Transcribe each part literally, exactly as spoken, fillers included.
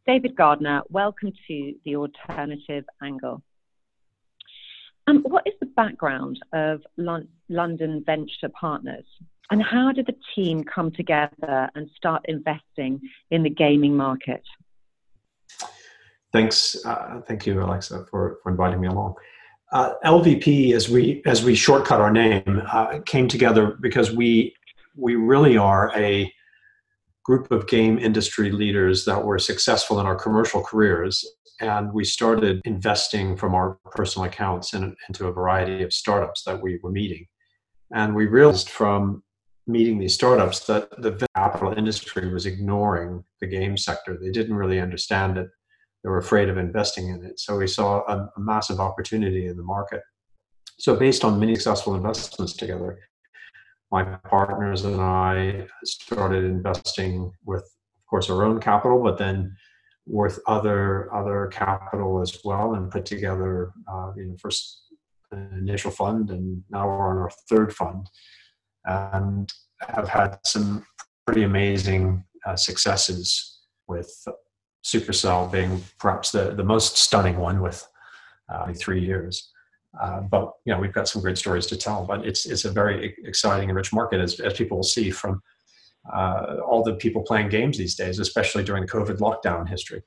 David Gardner, welcome to The Alternative Angle. Um, what is the background of Lon- London Venture Partners, and how did the team come together and start investing in the gaming market? Thanks, uh, thank you, Alexa, for, for inviting me along. Uh, L V P, as we as we shortcut our name, uh, came together because we we really are a group of game industry leaders that were successful in our commercial careers, and we started investing from our personal accounts in, into a variety of startups that we were meeting. And we realized from meeting these startups that the venture capital industry was ignoring the game sector. They didn't really understand it. They were afraid of investing in it. So we saw a, a massive opportunity in the market. So based on many successful investments together, my partners and I started investing with, of course, our own capital, but then with other other capital as well, and put together, uh, you know, first an initial fund, and now we're on our third fund, and have had some pretty amazing uh, successes, with Supercell being perhaps the, the most stunning one, with uh, three years. Uh, but you know, we've got some great stories to tell. But it's it's a very exciting and rich market, as as people will see from uh, all the people playing games these days, especially during the COVID lockdown history.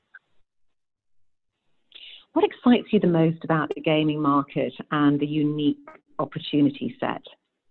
What excites you the most about the gaming market and the unique opportunity set?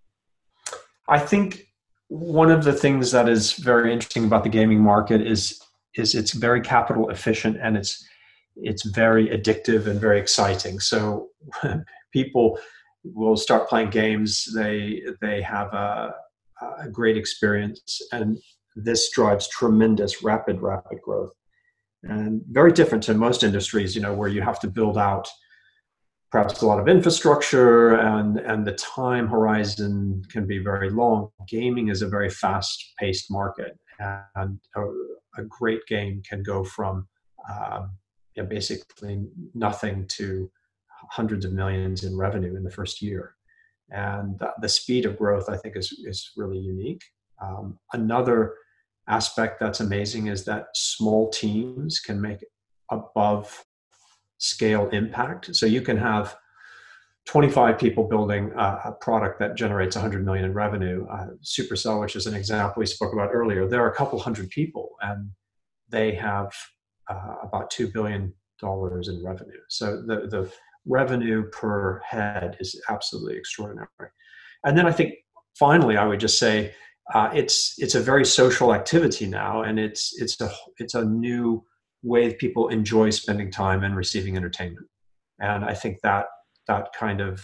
I think one of the things that is very interesting about the gaming market is is it's very capital efficient, and it's it's very addictive and very exciting. So people will start playing games, they they have a, a great experience, and this drives tremendous rapid rapid growth, and very different to most industries, you know, where you have to build out perhaps a lot of infrastructure, and and the time horizon can be very long. Gaming is a very fast paced market, and a, a great game can go from um, yeah, basically nothing to hundreds of millions in revenue in the first year. And the, the speed of growth, I think, is, is really unique. Um, another aspect that's amazing is that small teams can make above scale impact. So you can have twenty-five people building a, a product that generates one hundred million in revenue. Uh, Supercell, which is an example we spoke about earlier, there are a couple hundred people, and they have uh, about two billion dollars in revenue. So the, the revenue per head is absolutely extraordinary. And then I think finally, I would just say uh, it's it's a very social activity now, and it's it's a it's a new way people enjoy spending time and receiving entertainment. And I think that that kind of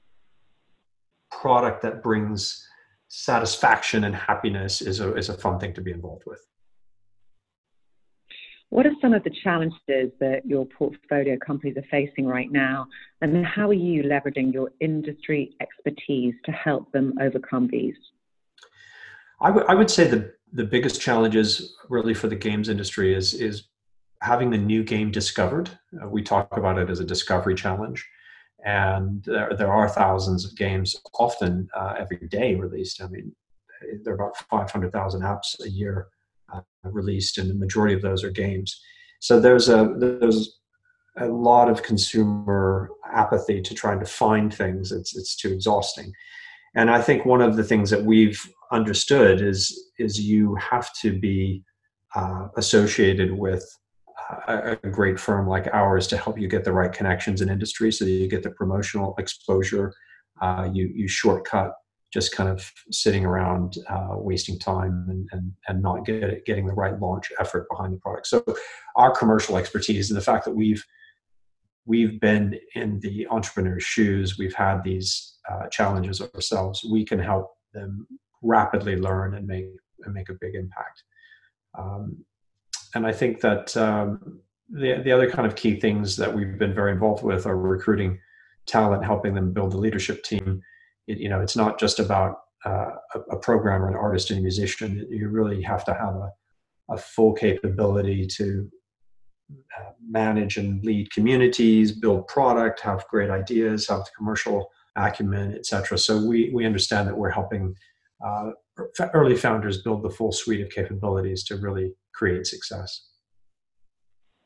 product that brings satisfaction and happiness is a is a fun thing to be involved with. What are some of the challenges that your portfolio companies are facing right now, and how are you leveraging your industry expertise to help them overcome these? I, w- I would say the, the biggest challenges really for the games industry is, is having the new game discovered. Uh, we talk about it as a discovery challenge. And there, there are thousands of games, often uh, every day released. I mean, there are about five hundred thousand apps a year Uh, released, and the majority of those are games. So there's a there's a lot of consumer apathy to trying to find things. It's it's too exhausting. And I think one of the things that we've understood is is you have to be uh, associated with a, a great firm like ours to help you get the right connections in industry, so that you get the promotional exposure. Uh, you you shortcut just kind of sitting around uh, wasting time and, and, and not get it, getting the right launch effort behind the product. So our commercial expertise and the fact that we've we've been in the entrepreneur's shoes, we've had these uh, challenges ourselves, we can help them rapidly learn and make and make a big impact. Um, and I think that um, the, the other kind of key things that we've been very involved with are recruiting talent, helping them build the leadership team. It, you know, it's not just about uh, a, a programmer, an artist, and a musician. You really have to have a, a full capability to uh, manage and lead communities, build product, have great ideas, have the commercial acumen, et cetera. So we we understand that we're helping uh, early founders build the full suite of capabilities to really create success.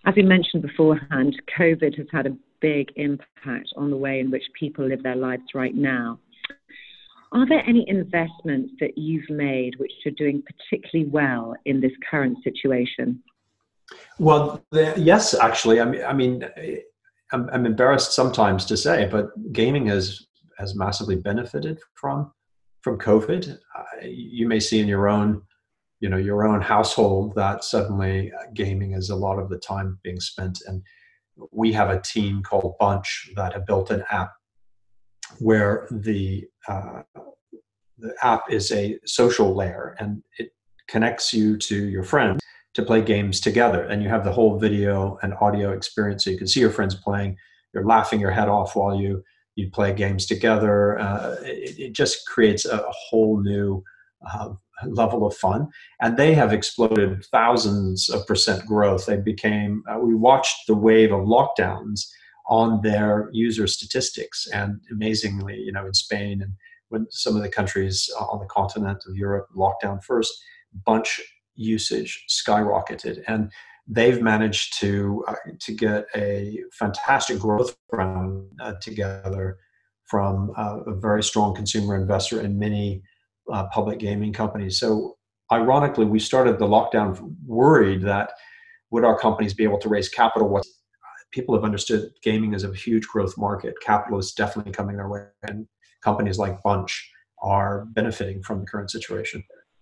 As we mentioned beforehand, COVID has had a big impact on the way in which people live their lives right now. Are there any investments that you've made which are doing particularly well in this current situation? Well, the, yes, actually. I mean, I mean, I'm, I'm embarrassed sometimes to say, but gaming has has massively benefited from from COVID. Uh, you may see in your own, you know, your own household that suddenly gaming is a lot of the time being spent. And we have a team called Bunch that have built an app where the uh, the app is a social layer, and it connects you to your friends to play games together. And you have the whole video and audio experience, so you can see your friends playing. You're laughing your head off while you you play games together. Uh, it, it just creates a, a whole new uh, level of fun. And they have exploded thousands of percent growth. They became. Uh, we watched the wave of lockdowns on their user statistics, and amazingly, you know, in Spain and when some of the countries on the continent of Europe locked down first, Bunch usage skyrocketed, and they've managed to uh, to get a fantastic growth round uh, together from uh, a very strong consumer investor and many uh, public gaming companies. So ironically, we started the lockdown worried that would our companies be able to raise capital? What people have understood, gaming is a huge growth market. Capital is definitely coming their way, and companies like Bunch are benefiting from the current situation.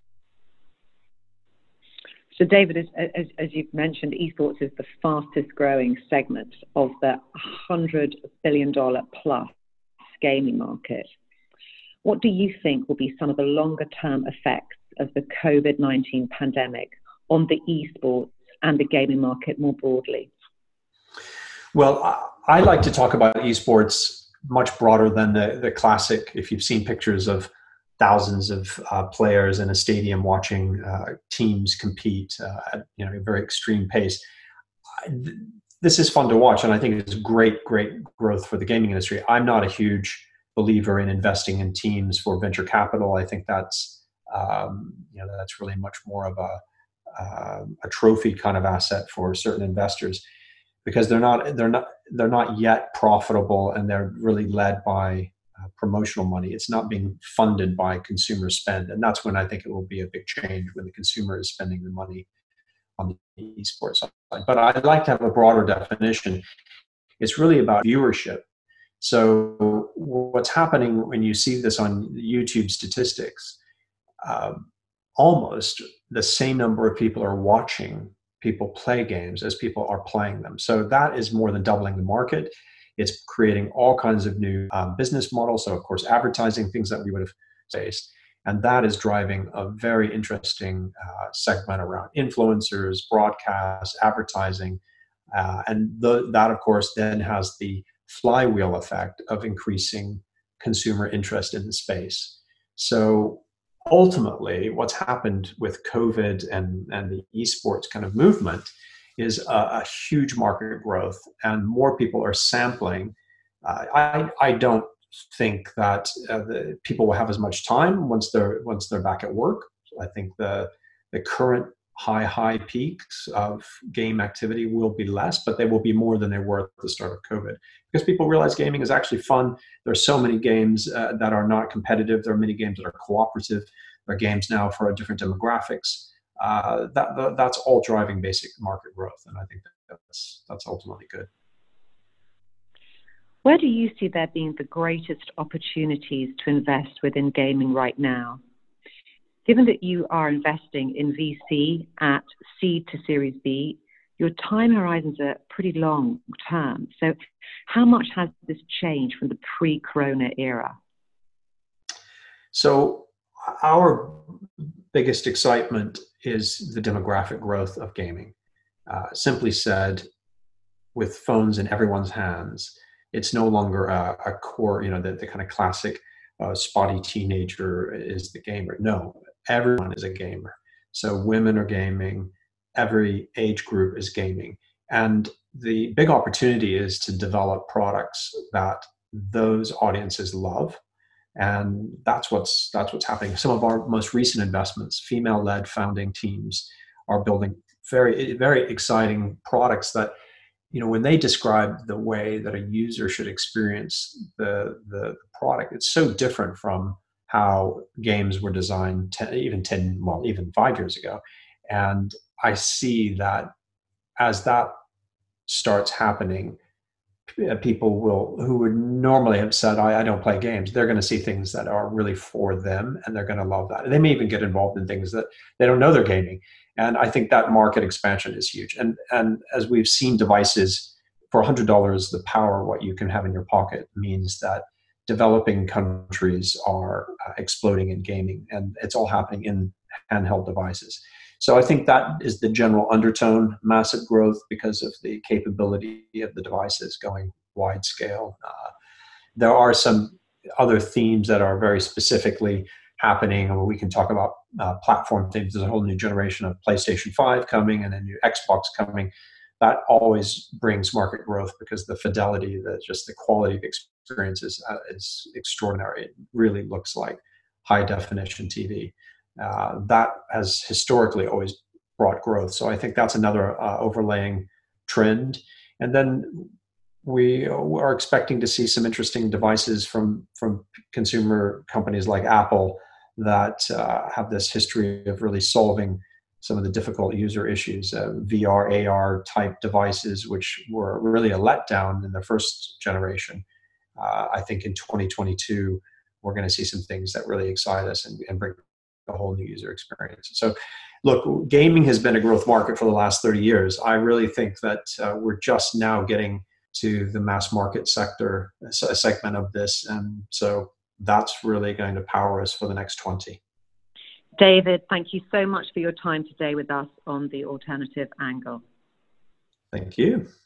So David, as, as, as you've mentioned, esports is the fastest growing segment of the one hundred billion dollars plus gaming market. What do you think will be some of the longer term effects of the COVID nineteen pandemic on the esports and the gaming market more broadly? Well, I like to talk about esports much broader than the, the classic. If you've seen pictures of thousands of uh, players in a stadium watching uh, teams compete uh, at you know a very extreme pace, this is fun to watch, and I think it's great, great growth for the gaming industry. I'm not a huge believer in investing in teams for venture capital. I think that's um, you know that's really much more of a uh, a trophy kind of asset for certain investors, because they're not they're not they're not yet profitable, and they're really led by uh, promotional money. It's not being funded by consumer spend, and that's when I think it will be a big change, when the consumer is spending the money on the esports side. But I'd like to have a broader definition. It's really about viewership. So what's happening when you see this on YouTube statistics, um, almost the same number of people are watching people play games as people are playing them. So that is more than doubling the market. It's creating all kinds of new um, business models. So of course, advertising, things that we would have faced. And that is driving a very interesting uh, segment around influencers, broadcast, advertising. Uh, and the, that, of course, then has the flywheel effect of increasing consumer interest in the space. So ultimately, what's happened with COVID and, and the esports kind of movement is a, a huge market growth, and more people are sampling. Uh, I, I don't think that uh, the people will have as much time once they're once they're back at work. I think the the current high high peaks of game activity will be less, but they will be more than they were at the start of COVID, because people realize gaming is actually fun. There's so many games uh, that are not competitive. There are many games that are cooperative. There are games now for different demographics. Uh, that, that that's all driving basic market growth, and I think that that's that's ultimately good. Where do you see there being the greatest opportunities to invest within gaming right now? Given that you are investing in V C at seed to Series B, your time horizons are pretty long term. So how much has this changed from the pre-corona era? So our biggest excitement is the demographic growth of gaming. Uh, simply said, with phones in everyone's hands, it's no longer a, a core, you know, the, the kind of classic uh, spotty teenager is the gamer. No, everyone is a gamer. So women are gaming, every age group is gaming. And the big opportunity is to develop products that those audiences love. And that's what's that's what's happening. Some of our most recent investments, female-led founding teams, are building very, very exciting products that you know, when they describe the way that a user should experience the the product, it's so different from how games were designed ten, even ten, well, even five years ago. And I see that as that starts happening, people will, who would normally have said, I, I don't play games, they're going to see things that are really for them, and they're going to love that. And they may even get involved in things that they don't know they're gaming. And I think that market expansion is huge. And, and as we've seen devices for one hundred dollars, the power of what you can have in your pocket means that developing countries are uh, exploding in gaming, and it's all happening in handheld devices. So I think that is the general undertone: massive growth because of the capability of the devices going wide scale. Uh, there are some other themes that are very specifically happening, and we can talk about uh, platform themes. There's a whole new generation of PlayStation five coming and a new Xbox coming. That always brings market growth because the fidelity, the just the quality of experience is, uh, is extraordinary. It really looks like high definition T V. Uh, that has historically always brought growth. So I think that's another uh, overlaying trend. And then we are expecting to see some interesting devices from, from consumer companies like Apple that uh, have this history of really solving some of the difficult user issues. Uh, V R, A R type devices, which were really a letdown in the first generation. Uh, I think in twenty twenty-two, we're going to see some things that really excite us and, and bring a whole new user experience. So look, gaming has been a growth market for the last thirty years. I really think that uh, we're just now getting to the mass market sector, a segment of this. And so that's really going to power us for the next twenty. David, thank you so much for your time today with us on The Alternative Angle. Thank you.